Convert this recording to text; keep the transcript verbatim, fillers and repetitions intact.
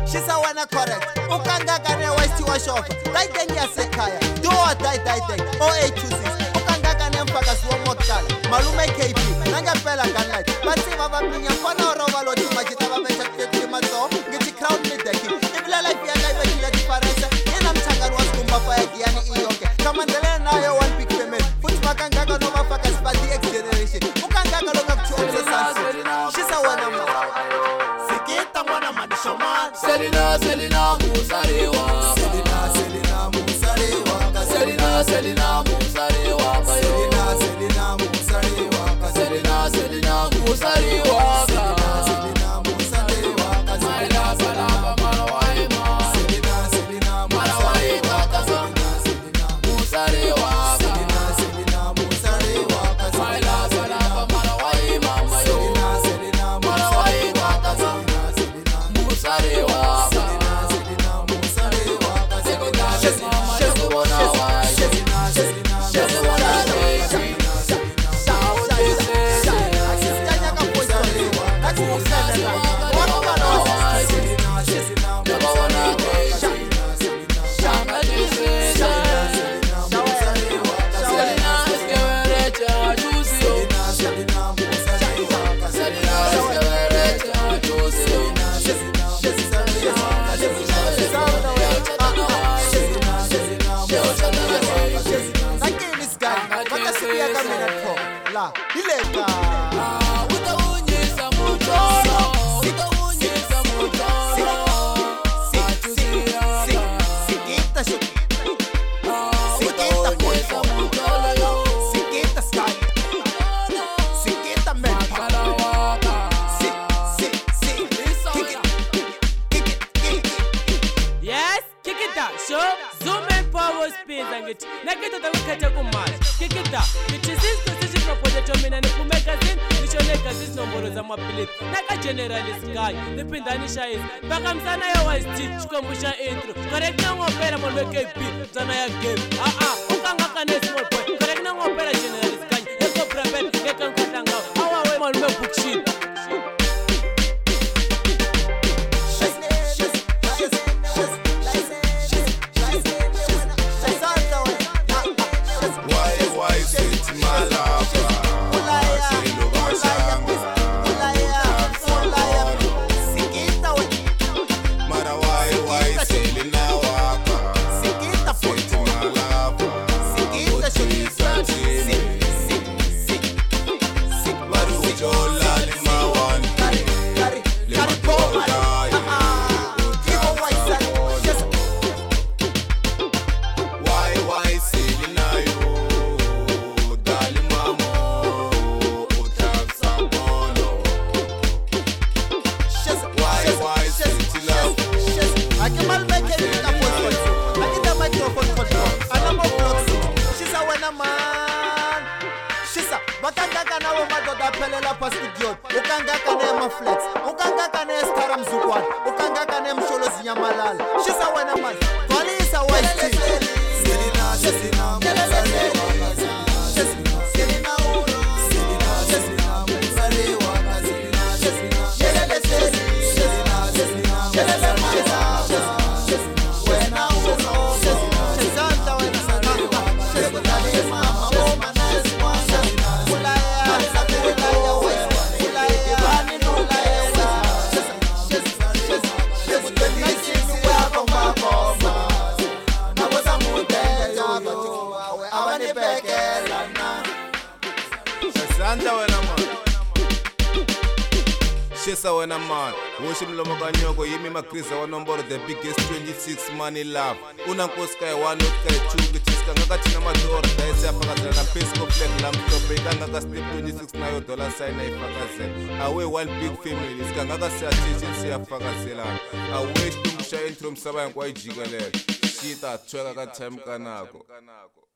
She's a wanna correct. Ukanga kane west wa shop. Dai dengi asekaya. Do or die die die. oh eight two six. Ukanga kane mpaka suwa mokala. Malume K P. Nanga pela kanlight. Basi baba pinya kona roba lo tima kita baba chakte tima so. Ngiti crowd me deki. Ibla life ya life kila difference. Yena mchanga was kumba fa yani iyoke. Kama ndele na yo one big family. Futi makanga kano mafaka spati X generation. Ukanga kano ngakchuwa sansi. She's a wanna man. Sikita mwana madishoman. Selena, Selena, Musarewa. Selena, Selena, Musarewa. Selena, Selena, Musarewa. Selena, Selena, Musarewa. Selena, Selena, Musarewa. Selena, Musarewa. My love, my love, Marawaima. Selena, Selena, Marawaima. Musarewa. Selena, Selena, Musarewa. My love, my love, Marawaima. Selena, Selena, Marawaima. Musarewa. La, ileka. Utaonyesha mchoro, utaonyesha mchoro. Sikita shuk, Utaonyesha mchoro. sikita sky, sikita menpa. Si, si, si, kick it, kick it, kick it. Yes, kick it out, show. Zoom in power speed and get. Nakita takukata kumali. Kick it out. It is this position propose to mina ni kumeka zin. Nishoneka zin nomboro za mapiliti. Naka generalist guy. Nipindanisha hizi. Baka msana ya wa stitch. Kumbusha intro. Correct na ngopera mwalwe K P. Msana ya game. Ah ah. Ukanga kane small point. Correct na ngopera generalist guy. Eko private. Eka nkatanga. Awa we mwalwe booksheet. Ukanga kane maflex, ukanga kane stara mzukwan, ukanga kane msholo zinyamalala. She's a wanna man, Kwali is a white tea. Selena, Selena, Musarewa. Selena, Selena, Selena, Musarewa. Selena, Selena, Selena, Selena, when I was on, Santa when I Santa when I'm on. Shesa when I'm on. Woshim Lomoganyoko, Yimi Makrisa, one number of the biggest twenty-six money love. Unankoska, one not two, which is Kangachina Mador, Daisa Pakazana, Pesco Flag, Lamp, Kanga Step twenty-six nayo dollar sign a Fakazel. Away one big family, is Kangaga Satis, Fakazela. Away to Shine from Saban White Jigale. Shita, Chaka Time Kanako.